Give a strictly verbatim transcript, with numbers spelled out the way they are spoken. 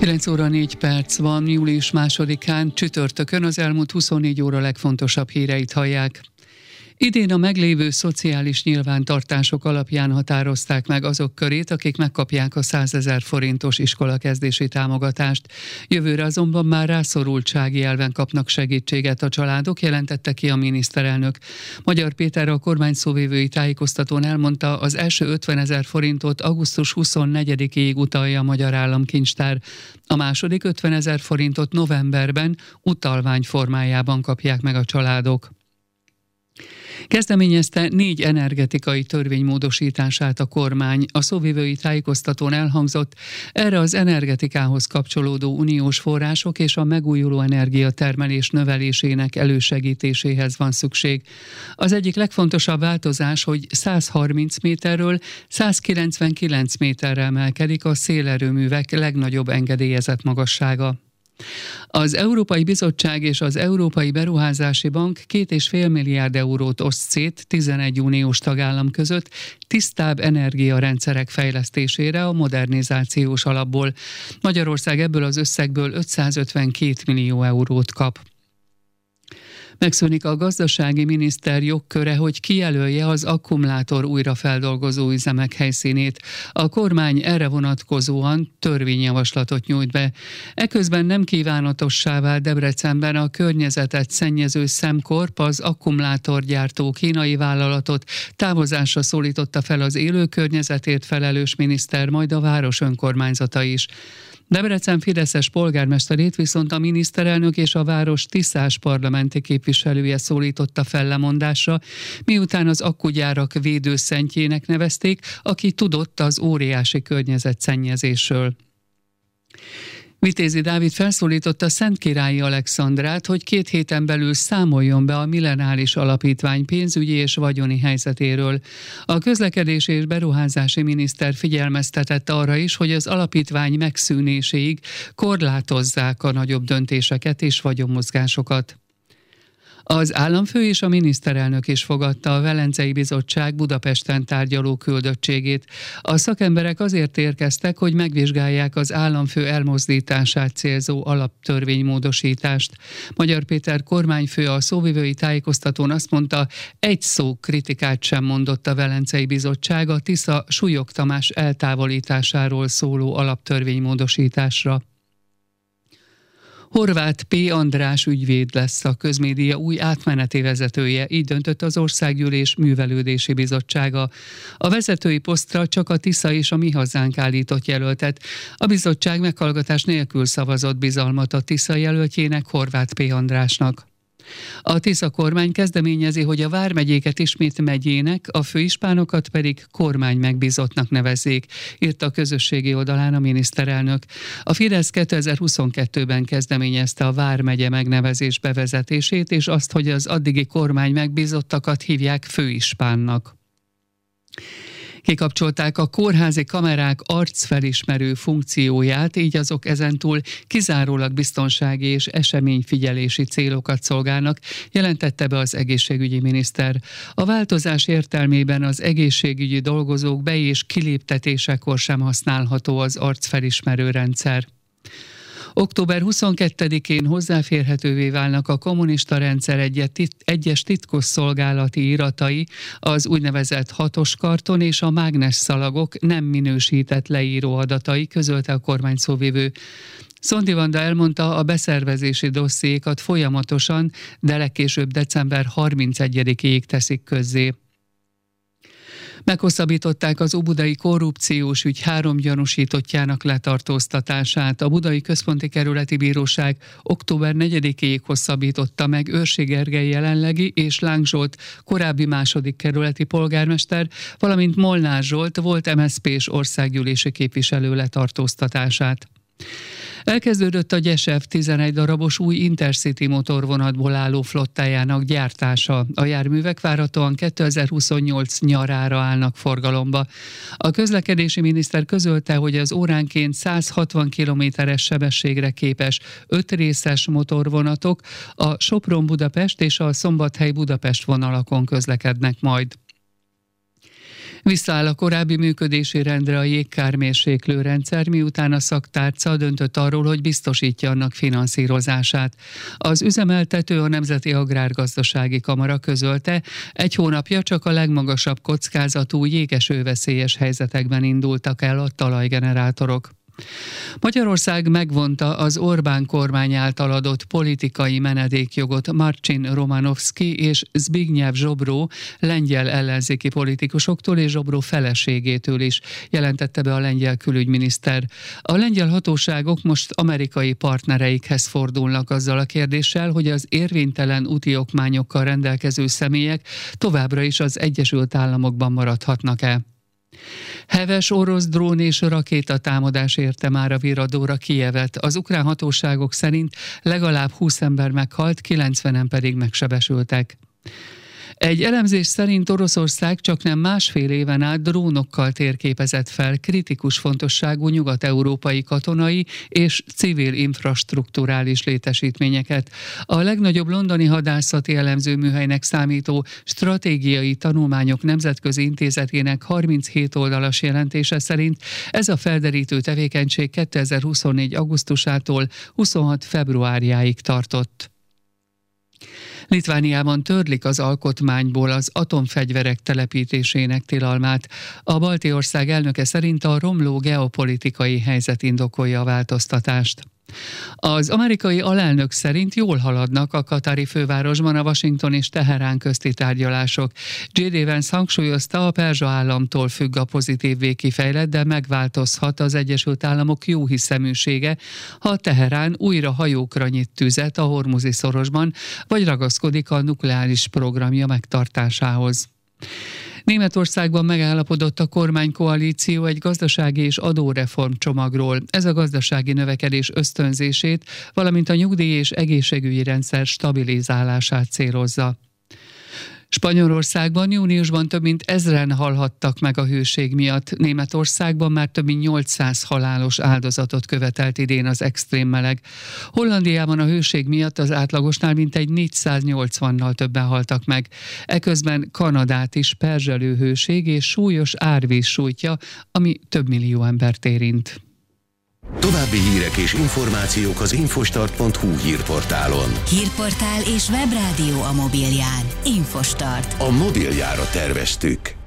kilenc óra négy perc van, július másodikán, csütörtökön az elmúlt huszonnégy óra legfontosabb híreit hallják. Idén a meglévő szociális nyilvántartások alapján határozták meg azok körét, akik megkapják a százezer forintos iskolakezdési támogatást. Jövőre azonban már rászorultsági elven kapnak segítséget a családok, jelentette ki a miniszterelnök. Magyar Péter a kormány szóvivői tájékoztatón elmondta, az első ötvenezer forintot augusztus huszonnegyedikéig utalja a Magyar Államkincstár. A második ötvenezer forintot novemberben utalvány formájában kapják meg a családok. Kezdeményezte négy energetikai törvény módosítását a kormány. A szóvivői tájékoztatón elhangzott, erre az energetikához kapcsolódó uniós források és a megújuló energiatermelés növelésének elősegítéséhez van szükség. Az egyik legfontosabb változás, hogy száz harminc méterről száz kilencvenkilenc méterre emelkedik a szélerőművek legnagyobb engedélyezett magassága. Az Európai Bizottság és az Európai Beruházási Bank két és fél milliárd eurót oszt szét tizenegy uniós tagállam között tisztább energiarendszerek fejlesztésére a modernizációs alapból. Magyarország ebből az összegből ötszázötvenkét millió eurót kap. Megszűnik a gazdasági miniszter jogköre, hogy kijelölje az akkumulátor újrafeldolgozó üzemek helyszínét. A kormány erre vonatkozóan törvényjavaslatot nyújt be. Eközben nem kívánatossá vált Debrecenben a környezetet szennyező Sembcorp, az akkumulátorgyártó kínai vállalatot távozásra szólította fel az élő környezetért felelős miniszter, majd a város önkormányzata is. Debrecen fideszes polgármesterét viszont a miniszterelnök és a város tiszás parlamenti képviselője szólította fel lemondásra, miután az akkugyárak védőszentjének nevezték, aki tudott az óriási környezetszennyezésről. Vitézi Dávid felszólította Szentkirályi Alexandrát, hogy két héten belül számoljon be a Millenáris Alapítvány pénzügyi és vagyoni helyzetéről. A közlekedési és beruházási miniszter figyelmeztetett arra is, hogy az alapítvány megszűnéséig korlátozzák a nagyobb döntéseket és vagyonmozgásokat. Az államfő és a miniszterelnök is fogadta a Velencei Bizottság Budapesten tárgyaló küldöttségét. A szakemberek azért érkeztek, hogy megvizsgálják az államfő elmozdítását célzó alaptörvénymódosítást. Magyar Péter kormányfő a szóvivői tájékoztatón azt mondta, egy szó kritikát sem mondott a Velencei Bizottság a Tisza Súlyog Tamás eltávolításáról szóló alaptörvénymódosításra. Horváth P. András ügyvéd lesz a közmédia új átmeneti vezetője, így döntött az Országgyűlés Művelődési Bizottsága. A vezetői posztra csak a Tisza és a Mi Hazánk állított jelöltet. A bizottság meghallgatás nélkül szavazott bizalmat a Tisza jelöltjének, Horváth P. Andrásnak. A Tisza kormány kezdeményezi, hogy a vármegyéket ismét megyének, a főispánokat pedig kormány megbízottnak nevezzék, írta a közösségi oldalán a miniszterelnök. A Fidesz kétezer-huszonkettőben kezdeményezte a vármegye megnevezés bevezetését, és azt, hogy az addigi kormány megbízottakat hívják főispánnak. Kikapcsolták a kórházi kamerák arcfelismerő funkcióját, így azok ezentúl kizárólag biztonsági és eseményfigyelési célokat szolgálnak, jelentette be az egészségügyi miniszter. A változás értelmében az egészségügyi dolgozók be- és kiléptetésekor sem használható az arcfelismerő rendszer. október huszonkettedikén hozzáférhetővé válnak a kommunista rendszer egyes titkosszolgálati iratai, az úgynevezett hatos karton és a mágnesszalagok nem minősített leíró adatai, közölte a kormány szóvivő. Szondi Vanda elmondta, a beszervezési dossziékat folyamatosan, de legkésőbb december harmincegyedikéig teszik közzé. Meghosszabbították az óbudai korrupciós ügy három gyanúsítottjának letartóztatását. A Budai Központi Kerületi Bíróság október negyedikéig hosszabbította meg Őrsi Gergely jelenlegi és Láng Zsolt korábbi második kerületi polgármester, valamint Molnár Zsolt volt em es zé pés országgyűlési képviselő letartóztatását. Elkezdődött a Gyesev tizenegy darabos új Intercity motorvonatból álló flottájának gyártása. A járművek várhatóan kétezer-huszonnyolc nyarára állnak forgalomba. A közlekedési miniszter közölte, hogy az óránként száz hatvan kilométeres sebességre képes öt részes motorvonatok a Sopron-Budapest és a Szombathely-Budapest vonalakon közlekednek majd. Visszaáll a korábbi működési rendre a jégkármérséklő rendszer, miután a szaktárca döntött arról, hogy biztosítja annak finanszírozását. Az üzemeltető, a Nemzeti Agrárgazdasági Kamara közölte, egy hónapja csak a legmagasabb kockázatú jégesőveszélyes helyzetekben indultak el a talajgenerátorok. Magyarország megvonta az Orbán kormány által adott politikai menedékjogot Marcin Romanovszki és Zbigniew Zsobró lengyel ellenzéki politikusoktól és Zsobró feleségétől is, jelentette be a lengyel külügyminiszter. A lengyel hatóságok most amerikai partnereikhez fordulnak azzal a kérdéssel, hogy az érvénytelen úti okmányokkal rendelkező személyek továbbra is az Egyesült Államokban maradhatnak-e. Heves orosz drón és rakétatámadás érte már a viradóra Kijevet. Az ukrán hatóságok szerint legalább húsz ember meghalt, kilencvenen pedig megsebesültek. Egy elemzés szerint Oroszország csaknem másfél éven át drónokkal térképezett fel kritikus fontosságú nyugat-európai katonai és civil infrastrukturális létesítményeket. A legnagyobb londoni hadászati elemzőműhelynek számító Stratégiai Tanulmányok Nemzetközi Intézetének harminchét oldalas jelentése szerint ez a felderítő tevékenység kétezer-huszonnégy augusztusától huszonhat februárjáig tartott. Litvániában törlik az alkotmányból az atomfegyverek telepítésének tilalmát. A balti ország elnöke szerint a romló geopolitikai helyzet indokolja a változtatást. Az amerikai alelnök szerint jól haladnak a katari fővárosban a Washington és Teherán közti tárgyalások. jé dé Vance hangsúlyozta, a Perzsa államtól függ a pozitív végkifejlet, de megváltozhat az Egyesült Államok jóhiszeműsége, ha Teherán újra hajókra nyit tüzet a Hormuzi szorosban, vagy ragaszkodik a nukleáris programja megtartásához. Németországban megállapodott a kormánykoalíció egy gazdasági és adóreform csomagról. Ez a gazdasági növekedés ösztönzését, valamint a nyugdíj- és egészségügyi rendszer stabilizálását célozza. Spanyolországban júniusban több mint ezren halhattak meg a hőség miatt. Németországban már több mint nyolcszáz halálos áldozatot követelt idén az extrém meleg. Hollandiában a hőség miatt az átlagosnál mintegy négyszáznyolcvannal többen haltak meg. Eközben Kanadát is perzselő hőség és súlyos árvíz sújtja, ami több millió embert érint. További hírek és információk az infostart pont hu hírportálon. Hírportál és webrádió a mobilján. Infostart. A mobiljára terveztük.